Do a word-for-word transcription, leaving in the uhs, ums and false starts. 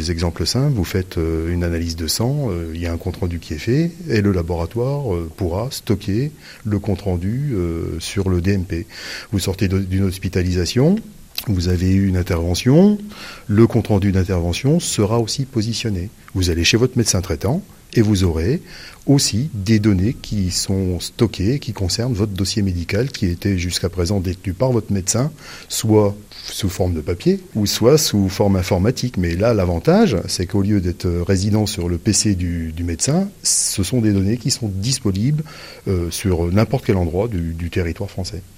des exemples simples, vous faites euh, une analyse de sang, euh, il y a un compte-rendu qui est fait, et le laboratoire euh, pourra stocker le compte-rendu euh, sur le D M P. Vous sortez de, d'une hospitalisation, vous avez eu une intervention, le compte-rendu d'intervention sera aussi positionné. Vous allez chez votre médecin traitant et vous aurez aussi des données qui sont stockées, qui concernent votre dossier médical qui était jusqu'à présent détenu par votre médecin, soit sous forme de papier ou soit sous forme informatique. Mais là, l'avantage, c'est qu'au lieu d'être résident sur le P C du, du médecin, ce sont des données qui sont disponibles euh, sur n'importe quel endroit du, du territoire français.